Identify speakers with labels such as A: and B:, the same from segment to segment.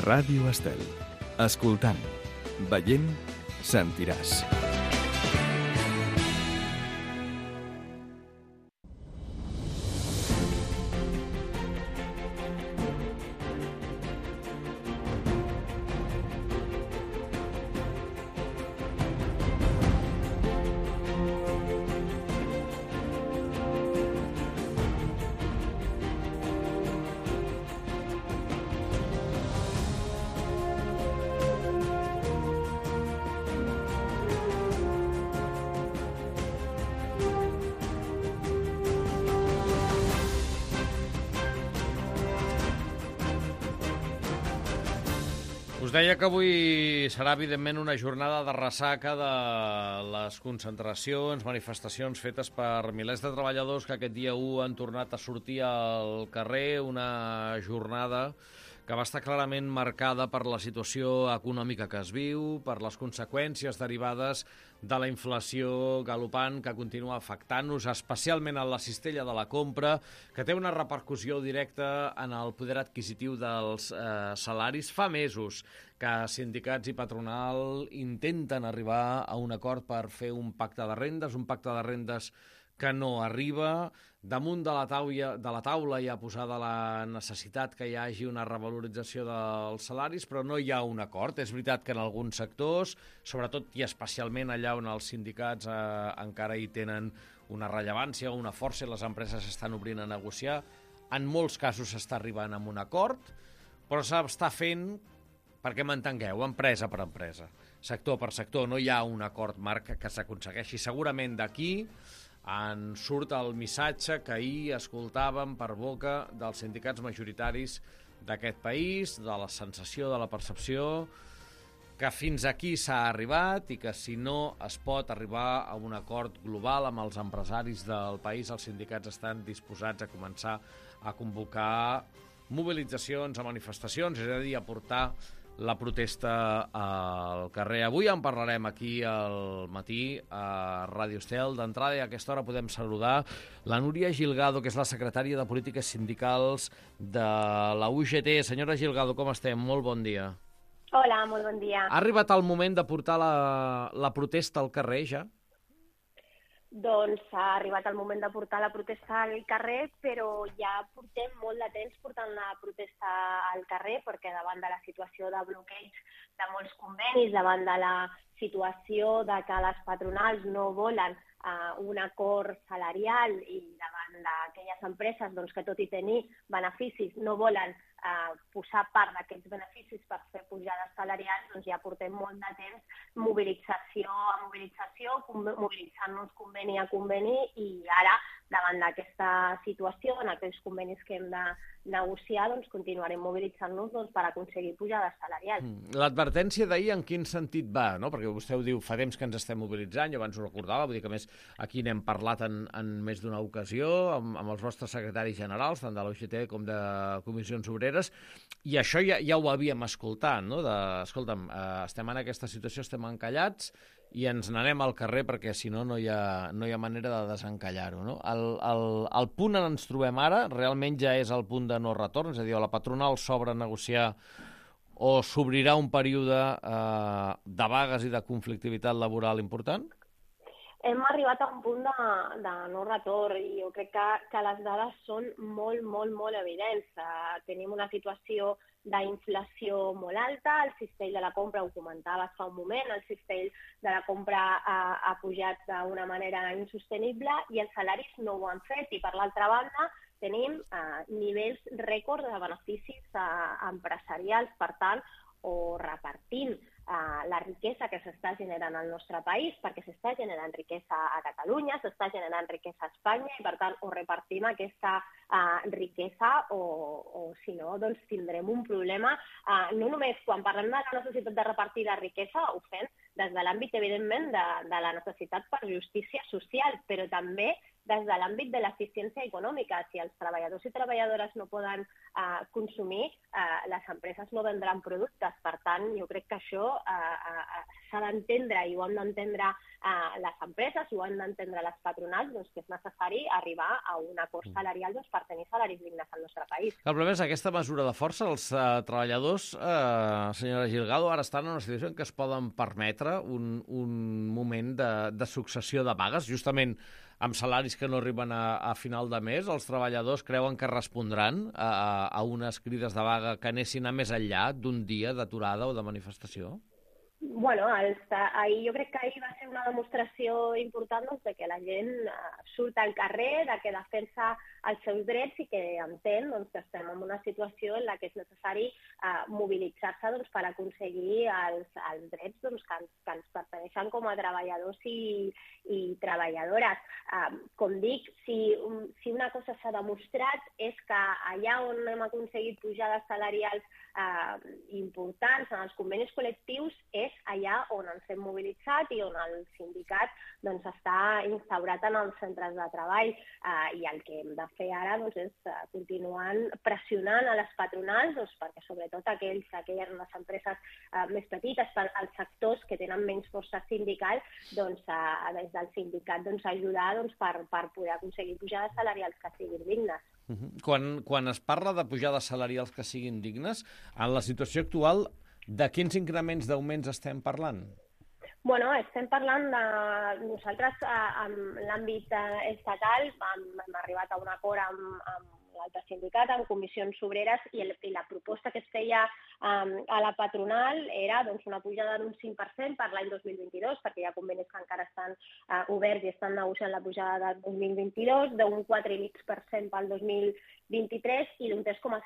A: Ràdio Estel. Escoltant, veient, sentiràs.
B: Us deia que avui serà, evidentment, una jornada de ressaca de les concentracions, manifestacions fetes per milers de treballadors que aquest dia 1 han tornat a sortir al carrer, una jornada que va estar clarament marcada per la situació econòmica que es viu, per les conseqüències derivades de la inflació galopant que continua afectant-nos, especialment en la cistella de la compra, que té una repercussió directa en el poder adquisitiu dels salaris. Fa mesos que sindicats i patronal intenten arribar a un acord per fer un pacte de rendes que no arriba. Damunt de la taula hi ha posada la necessitat que hi hagi una revalorització dels salaris, però no hi ha un acord. És veritat que en alguns sectors, sobretot i especialment allà on els sindicats encara hi tenen una rellevància o una força i les empreses estan obrint a negociar, en molts casos s'està arribant a un acord, però s'està fent, perquè m'entengueu, empresa per empresa, sector per sector. No hi ha un acord marc que s'aconsegueixi. Segurament d'aquí en surt el missatge que ahir escoltàvem per boca dels sindicats majoritaris d'aquest país, de la sensació, de la percepció, que fins aquí s'ha arribat i que si no es pot arribar a un acord global amb els empresaris del país, els sindicats estan disposats a començar a convocar mobilitzacions, a manifestacions, és a dir, a portar la protesta al carrer. Avui en parlarem aquí al matí a Ràdio Estel. D'entrada, i a aquesta hora podem saludar la Núria Gilgado, que és la secretària de Polítiques Sindicals de la UGT. Senyora Gilgado, com estem? Molt bon dia.
C: Hola, molt bon dia.
B: Ha arribat el moment de portar la protesta al carrer, ja?
C: Doncs ha arribat el moment de portar la protesta al carrer, però ja portem molt de temps portant la protesta al carrer, perquè davant de la situació de bloqueig de molts convenis, davant de la situació de que les patronals no volen un acord salarial i davant d'aquelles empreses doncs, que tot i tenir beneficis no volen posar part d'aquests beneficis per fer pujades salarials, doncs ja portem molt de temps mobilització a mobilització, mobilitzant-nos conveni a conveni, i ara, davant d'aquesta situació, en aquells convenis que hem de negociar, doncs continuarem mobilitzant-nos per aconseguir pujades salarials.
B: L'advertència d'ahir en quin sentit va? No? Perquè vostè ho diu, fa temps que ens estem mobilitzant, jo abans ho recordava, vull dir que a més aquí n'hem parlat en més d'una ocasió, amb els vostres secretaris generals, tant de l'UGT com de Comissions Obreres, i això ja ho havíem escoltat, no? Escolta'm, estem en aquesta situació, estem encallats, i ens n'anem al carrer perquè si no no hi ha manera de desencallar-ho. No? El punt on ens trobem ara realment ja és el punt de no retorn, és a dir, o la patronal s'obre a negociar o s'obrirà un període de vagues i de conflictivitat laboral important?
C: Hem arribat a un punt de no retorn i jo crec que les dades són molt, molt, molt evidents. Tenim una situació d'inflació molt alta, el cistell de la compra, ho comentaves fa un moment, el cistell de la compra ha pujat d'una manera insostenible i els salaris no ho han fet. I per l'altra banda tenim nivells rècord de beneficis empresarials, per tant, o repartint la riquesa que s'està generant al nostre país, perquè s'està generant riquesa a Catalunya, s'està generant riquesa a Espanya, i per tant o repartim aquesta riquesa o si no, doncs tindrem un problema. No només quan parlem de la necessitat de repartir la riquesa, ho fem des de l'àmbit, evidentment, de la necessitat per justícia social, però també des de l'àmbit de l'eficiència econòmica. Si els treballadors i treballadores no poden consumir, les empreses no vendran productes. Per tant, jo crec que això s'ha d'entendre i ho han d'entendre les empreses, ho han d'entendre les patronals, doncs que és necessari arribar a un acord salarial per tenir salaris dignes al nostre país.
B: El problema és aquesta mesura de força. Els treballadors, senyora Gilgado, ara estan en una situació en què es poden permetre un moment de successió de vagues, justament amb salaris que no arriben a final de mes. Els treballadors creuen que respondran a unes crides de vaga que anessin a més enllà d'un dia d'aturada o de manifestació?
C: Bueno, jo crec que ahir va ser una demostració important de que la gent surt al carrer, de que defensa els seus drets i que entén que estem en una situació en la que és necessari mobilitzar-se per aconseguir els drets que ens pertaneixen com a treballadors i treballadores. Com dic, si una cosa s'ha demostrat és que allà on hem aconseguit pujades salarials importants en els convenis col·lectius és allà on ens hem mobilitzat i on el sindicat està instaurat en els centres de treball, i el que hem de fer ara és continuar pressionant a les patronals perquè sobretot aquelles les empreses més petites, els sectors que tenen menys força sindical, des del sindicat ajudar per poder aconseguir pujades salarials que siguin dignes.
B: Quan es parla de pujades salarials que siguin dignes, en la situació actual, de quins increments d'augments estem parlant?
C: Bueno, estem parlant de... Nosaltres, en l'àmbit estatal, hem arribat a un acord amb l'altre sindicat, amb comissions obreres, i la proposta que es feia a la patronal era una pujada d'un 5% per l'any 2022, perquè hi ha convenis que encara estan oberts i estan negociant la pujada del 2022, d'un 4,5% pel 2023 i d'un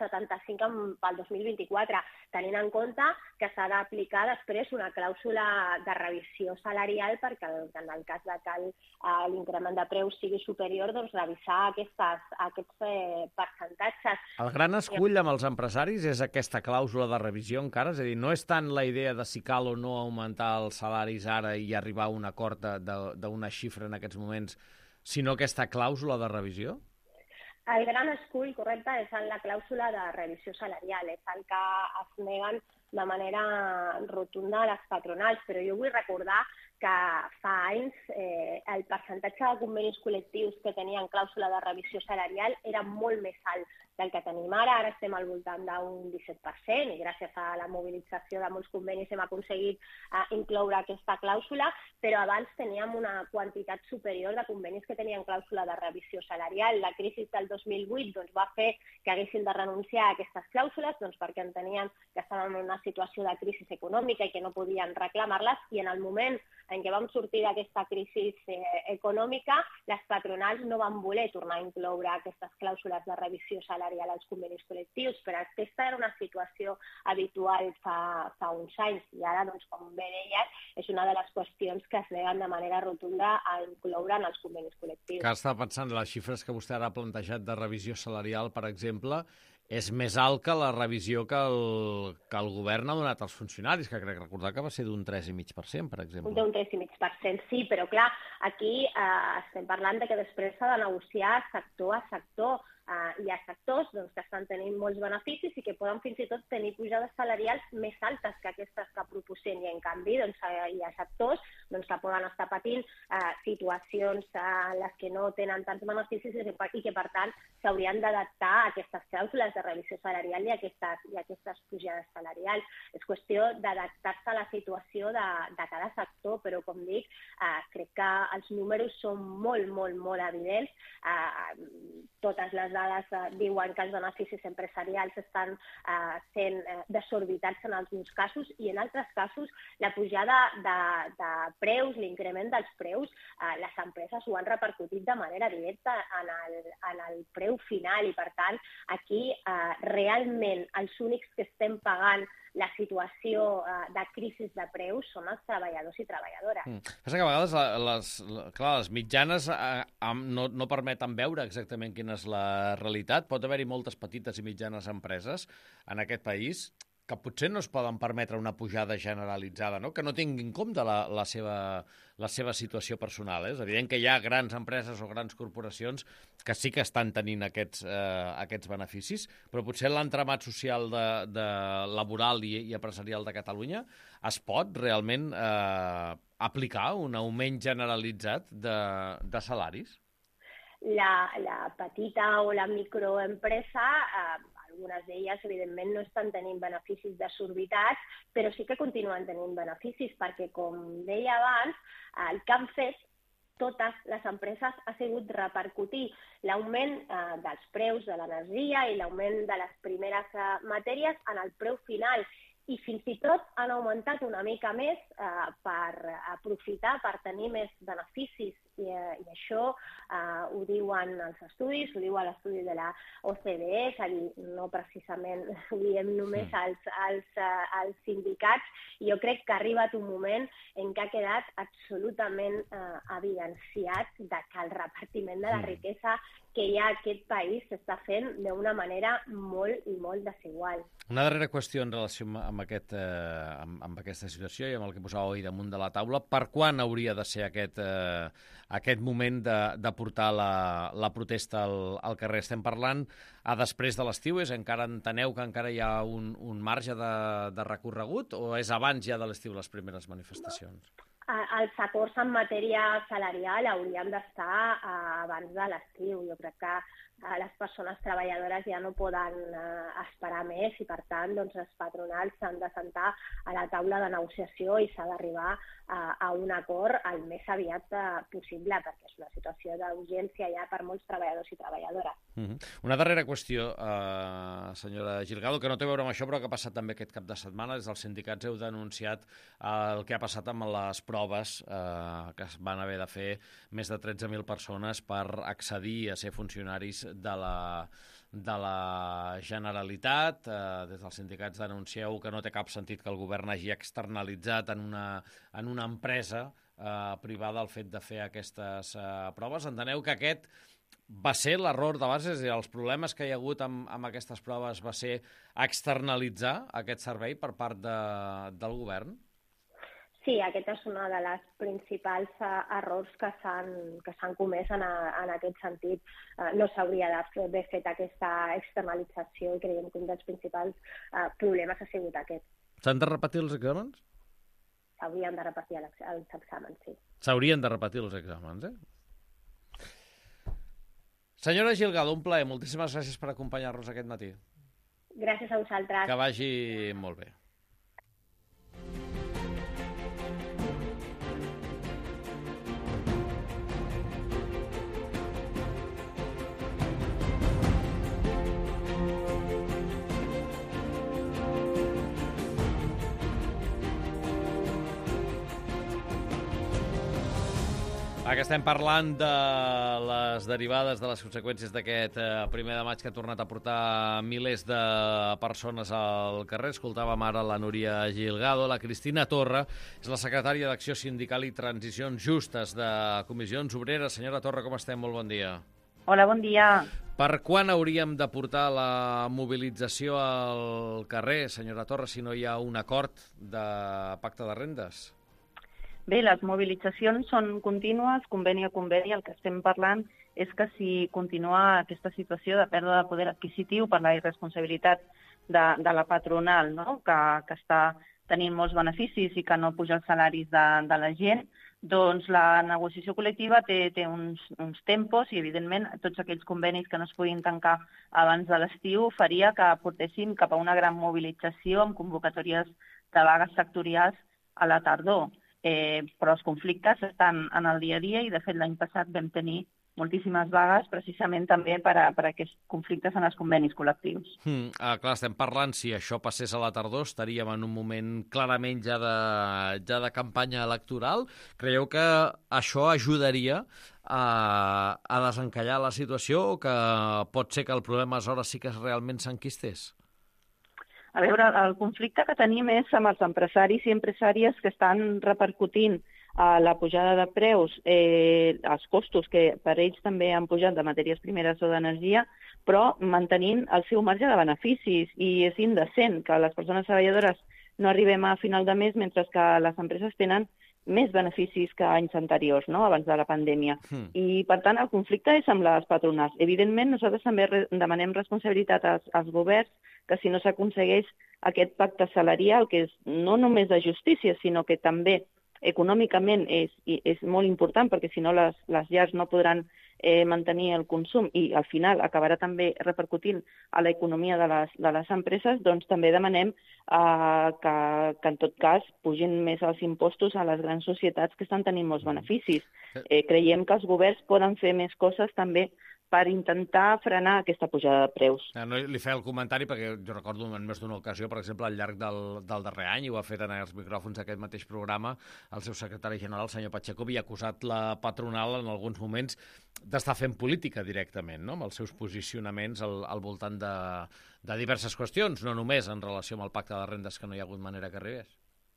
C: 3,75% pel 2024, tenint en compte que s'ha d'aplicar després una clàusula de revisió salarial perquè en el cas de que l'increment de preus sigui superior, revisar aquests percentatges.
B: El gran escull amb els empresaris és aquesta clàusula de revisió encara? És a dir, no és tant la idea de si cal o no augmentar els salaris ara i arribar a un acord d'una xifra en aquests moments, sinó aquesta clàusula de revisió?
C: El gran escull, correcte, és en la clàusula de revisió salarial, és el que es neguen de manera rotunda a les patronals, però jo vull recordar que fa anys el percentatge de convenis col·lectius que tenien clàusula de revisió salarial era molt més alt del que tenim ara. Ara estem al voltant d'un 17% i gràcies a la mobilització de molts convenis hem aconseguit incloure aquesta clàusula, però abans teníem una quantitat superior de convenis que tenien clàusula de revisió salarial. La crisi del 2008 va fer que haguessin de renunciar a aquestes clàusules perquè entenien que estaven en una situació de crisi econòmica i que no podien reclamar-les, i en el moment en què vam sortir d'aquesta crisi econòmica, les patronals no van voler tornar a incloure aquestes clàusules de revisió salarial als convenis col·lectius, però aquesta era una situació habitual fa uns anys, i ara, com bé deies, és una de les qüestions que es neguen de manera rotunda a incloure en els convenis col·lectius.
B: Que estava pensant, les xifres que vostè ara ha plantejat de revisió salarial, per exemple, és més alt que la revisió que el govern ha donat als funcionaris, que crec recordar que va ser d'un 3,5%, per exemple.
C: D'un 3,5%, sí, però clar, aquí estem parlant de que després s'ha de negociar sector a sector. Hi ha sectors que estan tenint molts beneficis i que poden fins i tot tenir pujades salarials més altes que aquestes que proposem, i en canvi hi ha sectors que poden estar patint situacions en les que no tenen tants beneficis i que per tant s'haurien d'adaptar a aquestes clàusules de revisió salarial i a aquestes pujades salarials. És qüestió d'adaptar-se a la situació de cada sector, però com dic, crec que els números són molt, molt, molt evidents. Totes les dades diuen que els beneficis empresarials estan sent desorbitats en alguns casos, i en altres casos la pujada de preus, l'increment dels preus, les empreses ho han repercutit de manera directa en el preu final, i per tant aquí realment els únics que estem pagant la situació de crisi de preus són els treballadors i treballadores.
B: Passa que a vegades les mitjanes no permeten veure exactament quina és la realitat. Pot haver-hi moltes petites i mitjanes empreses en aquest país que potser no es poden permetre una pujada generalitzada, no? Que no tinguin en compte la seva situació personal. És evident que hi ha grans empreses o grans corporacions que sí que estan tenint aquests beneficis, però potser l'entramat social laboral i empresarial de Catalunya es pot realment aplicar un augment generalitzat de salaris?
C: La petita o la microempresa, algunes d'elles, evidentment, no estan tenint beneficis desorbitats, però sí que continuen tenint beneficis, perquè, com deia abans, el que han fet totes les empreses ha sigut repercutir l'augment dels preus de l'energia i l'augment de les primeres matèries en el preu final. I fins i tot han augmentat una mica més per aprofitar, per tenir més beneficis. I això ho diuen els estudis, ho diu l'estudi de la OCDE, és a dir, no precisament ho diem només als sindicats. I jo crec que ha arribat un moment en què ha quedat absolutament evidenciat que el repartiment de la riquesa que hi ha a aquest país s'està fent d'una manera molt i molt desigual.
B: Una darrera qüestió en relació amb aquesta situació i amb el que posava avui damunt de la taula. Per quan hauria de ser aquest moment de portar la protesta al carrer? Estem parlant després de l'estiu? Encara enteneu que encara hi ha un marge de recorregut o és abans ja de l'estiu les primeres manifestacions?
C: Els acords en matèria salarial haurien d'estar abans de l'estiu. Jo crec que les persones treballadores ja no poden esperar més i, per tant, les patronals s'han de sentar a la taula de negociació i s'ha d'arribar a un acord el més aviat possible, perquè és una situació d'urgència ja per molts treballadors i treballadores.
B: Una darrera qüestió, senyora Gilgado, que no té a veure amb això, però que ha passat també aquest cap de setmana. Des dels sindicats heu denunciat el que ha passat amb les proves que es van haver de fer més de 13.000 persones per accedir a ser funcionaris de la Generalitat. Des dels sindicats denuncieu que no té cap sentit que el govern hagi externalitzat en una empresa privada el fet de fer aquestes proves. Enteneu que aquest va ser l'error de base, és a dir, els problemes que hi ha hagut amb aquestes proves va ser externalitzar aquest servei per part del govern?
C: Sí, aquest és un dels principals errors que s'han comès en aquest sentit. No s'hauria d'haver fet aquesta externalització i creiem que un dels principals problemes ha sigut aquest.
B: S'han de repetir els exàmens?
C: S'haurien de repetir els exàmens, sí.
B: S'haurien de repetir els exàmens, Senyora Gilgado, un plaer. Moltíssimes gràcies per acompanyar-nos aquest matí.
C: Gràcies a vosaltres.
B: Que vagi molt bé. Que estem parlant de les derivades, de les conseqüències d'aquest 1 de maig que ha tornat a portar milers de persones al carrer. Escoltàvem ara la Núria Gilgado. La Cristina Torra és la secretària d'Acció Sindical i Transicions Justes de Comissions Obreres. Senyora Torra, com estem? Molt bon dia.
D: Hola, bon dia.
B: Per quan hauríem de portar la mobilització al carrer, senyora Torra, si no hi ha un acord de pacte de rendes?
D: Bé, les mobilitzacions són contínues, conveni a conveni. El que estem parlant és que si continua aquesta situació de pèrdua de poder adquisitiu per la irresponsabilitat de la patronal, no? que està tenint molts beneficis i que no puja els salaris de la gent, doncs la negociació col·lectiva té uns tempos i, evidentment, tots aquells convenis que no es puguin tancar abans de l'estiu faria que portéssim cap a una gran mobilització amb convocatòries de vagues sectorials a la tardor. Però els conflictes estan en el dia a dia i, de fet, l'any passat vam tenir moltíssimes vagues precisament també per aquests conflictes en els convenis col·lectius.
B: Clar, estem parlant, si això passés a la tardor, estaríem en un moment clarament ja de campanya electoral. Creieu que això ajudaria a desencallar la situació o que pot ser que el problema aleshores sí que realment s'enquistés?
D: A veure, el conflicte que tenim és amb els empresaris i empresàries que estan repercutint la pujada de preus, els costos que per ells també han pujat de matèries primeres o d'energia, però mantenint el seu marge de beneficis. I és indecent que les persones treballadores no arribem a final de mes, mentre que les empreses tenen més beneficis que anys anteriors, no?, abans de la pandèmia. I, per tant, el conflicte és amb les patronals. Evidentment, nosaltres també demanem responsabilitat als governs, que si no s'aconsegueix aquest pacte salarial, que és no només de justícia, sinó que també econòmicament és molt important, perquè si no les llars no podran mantenir el consum i al final acabarà també repercutint a l'economia de les empreses, doncs també demanem que en tot cas pugin més els impostos a les grans societats que estan tenint molts beneficis. Creiem que els governs poden fer més coses també per intentar frenar aquesta pujada de preus.
B: No li feia el comentari perquè jo recordo en més d'una ocasió, per exemple, al llarg del darrer any, i ho ha fet en els micròfons d'aquest mateix programa, el seu secretari general, el senyor Pacheco, havia acusat la patronal en alguns moments d'estar fent política directament, no?, amb els seus posicionaments al voltant de diverses qüestions, no només en relació amb el pacte de rendes, que no hi ha hagut manera que arribés.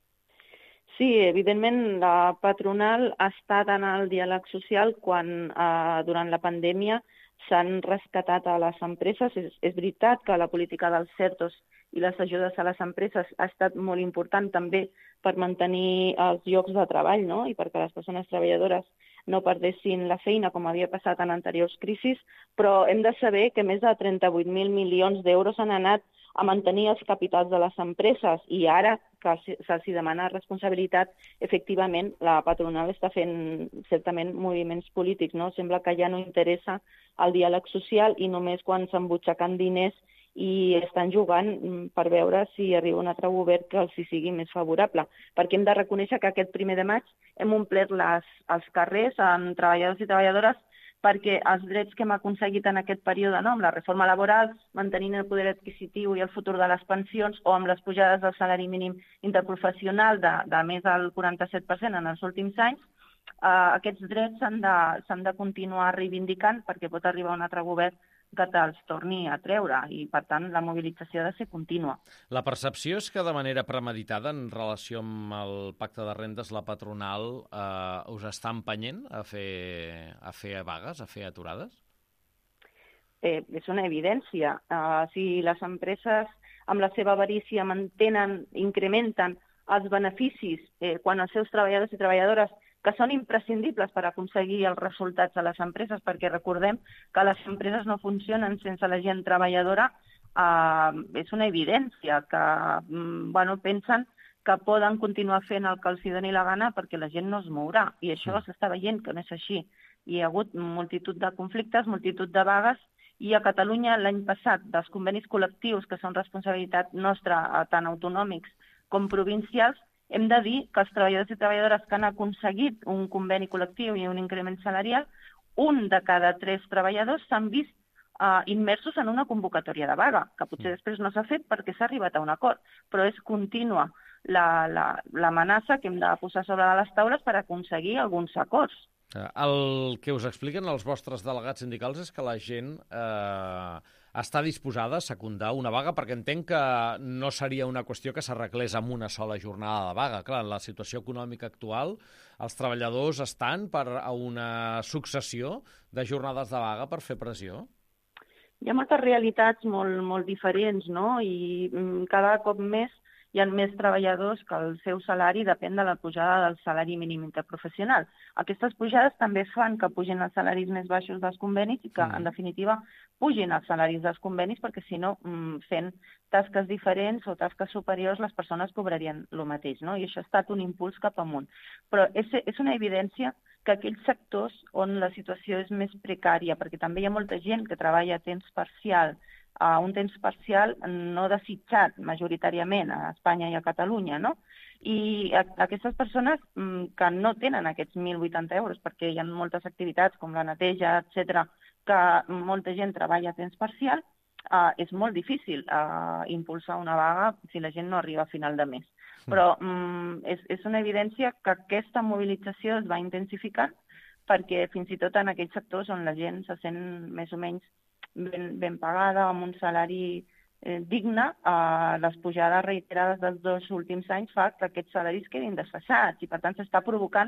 D: Sí, evidentment la patronal ha estat en el diàleg social quan durant la pandèmia s'han rescatat a les empreses. És veritat que la política dels CERTOs i les ajudes a les empreses ha estat molt important també per mantenir els llocs de treball, no?, i perquè les persones treballadores no perdessin la feina, com havia passat en anteriors crisis, però hem de saber que més de 38.000 milions d'euros han anat a mantenir els capitals de les empreses i ara que se'ls demana responsabilitat, efectivament, la patronal està fent certament moviments polítics, no? Sembla que ja no interessa el diàleg social i només quan s'embutxaquen diners i estan jugant per veure si arriba un altre govern que els sigui més favorable. Perquè hem de reconèixer que aquest 1 de maig hem omplert els carrers amb treballadors i treballadores perquè els drets que hem aconseguit en aquest període, no?, amb la reforma laboral, mantenint el poder adquisitiu i el futur de les pensions, o amb les pujades del salari mínim interprofessional de més del 47% en els últims anys, aquests drets s'han de continuar reivindicant perquè pot arribar un altre govern que te'ls torni a treure i, per tant, la mobilització ha de ser contínua.
B: La percepció és que de manera premeditada en relació amb el pacte de rendes la patronal us està empenyent a fer vagues, a fer aturades?
D: És una evidència. Si les empreses amb la seva avarícia incrementen els beneficis quan els seus treballadors i treballadores que són imprescindibles per aconseguir els resultats de les empreses, perquè recordem que les empreses no funcionen sense la gent treballadora, és una evidència que pensen que poden continuar fent el que els doni la gana perquè la gent no es mourà. I això s'està veient que no és així. Hi ha hagut multitud de conflictes, multitud de vagues, i a Catalunya l'any passat dels convenis col·lectius, que són responsabilitat nostra, tant autonòmics com provincials, hem de dir que els treballadors i treballadores que han aconseguit un conveni col·lectiu i un increment salarial, 1 de cada 3 treballadors s'han vist immersos en una convocatòria de vaga, que potser després no s'ha fet perquè s'ha arribat a un acord, però és contínua l'amenaça que hem de posar sobre les taules per aconseguir alguns acords.
B: El que us expliquen els vostres delegats sindicals és que la gent està disposada a secundar una vaga, perquè entenc que no seria una qüestió que s'arreglés amb una sola jornada de vaga. Clar, en la situació econòmica actual, els treballadors estan per a una successió de jornades de vaga per fer pressió?
D: Hi ha moltes realitats molt diferents, no? I cada cop més hi ha més treballadors que el seu salari depèn de la pujada del salari mínim interprofessional. Aquestes pujades també fan que pugin els salaris més baixos dels convenis i que, en definitiva, pugin els salaris dels convenis perquè, si no, fent tasques diferents o tasques superiors, les persones cobrarien el mateix, no? I això ha estat un impuls cap amunt. Però és una evidència que aquells sectors on la situació és més precària, perquè també hi ha molta gent que treballa a temps parcial, un temps parcial no desitjat majoritàriament a Espanya i a Catalunya, no? I aquestes persones que no tenen aquests 1.080 euros, perquè hi ha moltes activitats com la neteja, etc., que molta gent treballa a temps parcial, és molt difícil impulsar una vaga si la gent no arriba a final de mes. Però és una evidència que aquesta mobilització es va intensificant perquè fins i tot en aquells sectors on la gent se sent més o menys ben pagada, amb un salari digne, les pujades reiterades dels 2 últims anys fa que aquests salaris quedin desfasats i, per tant, s'està provocant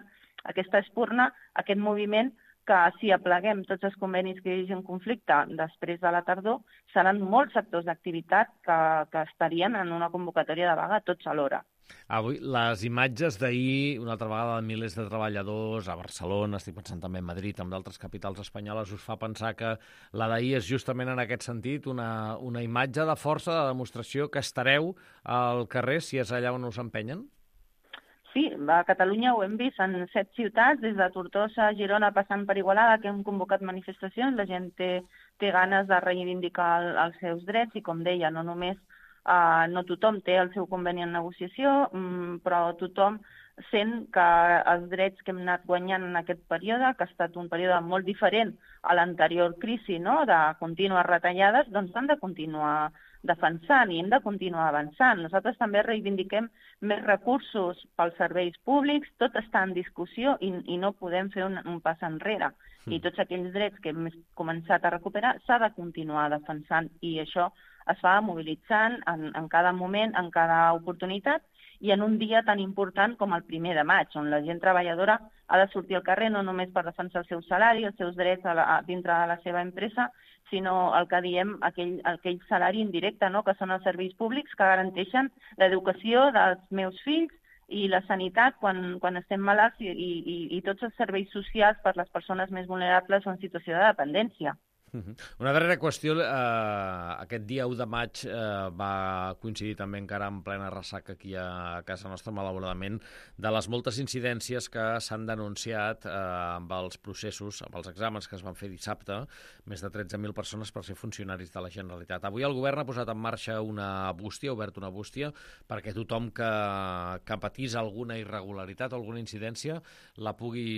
D: aquesta espurna, aquest moviment que si apleguem tots els convenis que hi hagi en conflicte després de la tardor, seran molts sectors d'activitat que estarien en una convocatòria de vaga tots alhora.
B: Avui, les imatges d'ahir, una altra vegada de milers de treballadors a Barcelona, estic pensant també en Madrid, amb d'altres capitals espanyoles, us fa pensar que la d'ahir és justament en aquest sentit una imatge de força, de demostració, que estareu al carrer si és allà on us empenyen?
D: Sí, a Catalunya ho hem vist en 7 ciutats, des de Tortosa a Girona passant per Igualada, que hem convocat manifestacions, la gent té ganes de reivindicar els seus drets i, com deia, no només no tothom té el seu conveni en negociació, però tothom sent que els drets que hem anat guanyant en aquest període, que ha estat un període molt diferent a l'anterior crisi, no?, de contínues retallades, doncs s'han de continuar defensant i hem de continuar avançant. Nosaltres també reivindiquem més recursos pels serveis públics, tot està en discussió i no podem fer un pas enrere. I tots aquells drets que hem començat a recuperar s'ha de continuar defensant i això es fa mobilitzant en cada moment, en cada oportunitat i en un dia tan important com el 1 de maig, on la gent treballadora ha de sortir al carrer no només per defensar el seu salari, els seus drets dintre de la seva empresa, sinó el que diem aquell salari indirecte, no?, que són els serveis públics que garanteixen l'educació dels meus fills i la sanitat quan estem malalts i tots els serveis socials per les persones més vulnerables o en situació de dependència.
B: Una darrera qüestió. Aquest dia 1 de maig va coincidir també encara en plena ressaca aquí a casa nostra, malauradament, de les moltes incidències que s'han denunciat amb els processos, amb els exàmens que es van fer dissabte, més de 13.000 persones per ser funcionaris de la Generalitat. Avui el govern ha posat en marxa una bústia, ha obert una bústia, perquè tothom que patís alguna irregularitat o alguna incidència la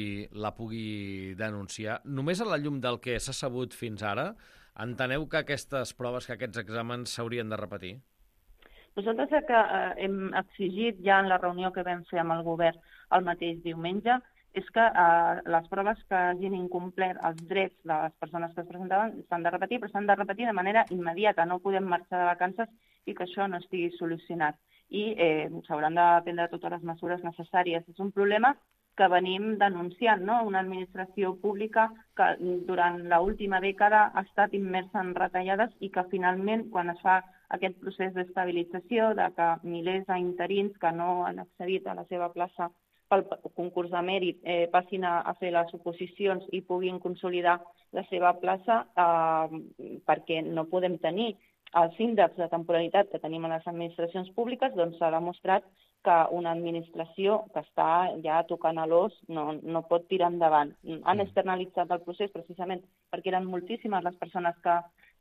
B: pugui denunciar. Només a la llum del que s'ha sabut fins ara, enteneu que aquestes proves, que aquests exàmens s'haurien de repetir?
D: Nosaltres el que hem exigit ja en la reunió que vam fer amb el govern el mateix diumenge és que les proves que hagin incomplert els drets de les persones que es presentaven s'han de repetir, però s'han de repetir de manera immediata. No podem marxar de vacances i que això no estigui solucionat. I s'hauran de prendre totes les mesures necessàries. És un problema que venim denunciant, no? Una administració pública que durant l'última dècada ha estat immersa en retallades i que finalment, quan es fa aquest procés d'estabilització, de que milers d'interins que no han accedit a la seva plaça pel concurs de mèrit passin a fer les oposicions i puguin consolidar la seva plaça, perquè no podem tenir els índexs de temporalitat que tenim a les administracions públiques, doncs s'ha demostrat que una administració que està ja tocant a l'os no pot tirar endavant. Han externalitzat el procés precisament perquè eren moltíssimes les persones que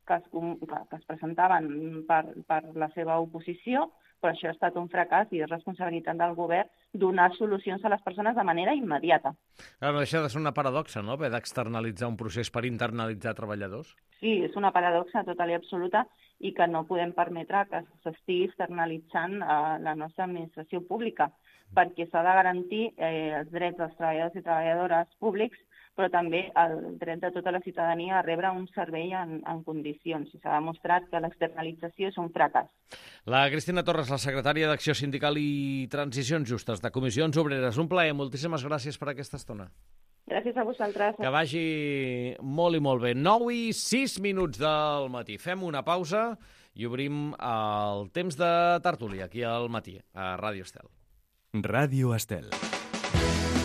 D: es presentaven per la seva oposició, però això ha estat un fracàs i és responsabilitat del govern donar solucions a les persones de manera immediata.
B: No deixa de ser una paradoxa, no?, haver d'externalitzar un procés per internalitzar treballadors.
D: Sí, és una paradoxa total i absoluta i que no podem permetre que s'estigui externalitzant la nostra administració pública, perquè s'ha de garantir els drets dels treballadors i treballadores públics, però també el dret de tota la ciutadania a rebre un servei en condicions. I s'ha demostrat que l'externalització és un fracàs.
B: La Cristina Torres, la secretària d'Acció Sindical i Transicions Justes de Comissions Obreres. Un plaer, moltíssimes gràcies per aquesta estona.
D: Gràcies a vosaltres.
B: Que vagi molt i molt bé. 9:06 del matí. Fem una pausa i obrim el temps de tertúlia aquí al matí, a Ràdio Estel.
A: Ràdio Estel.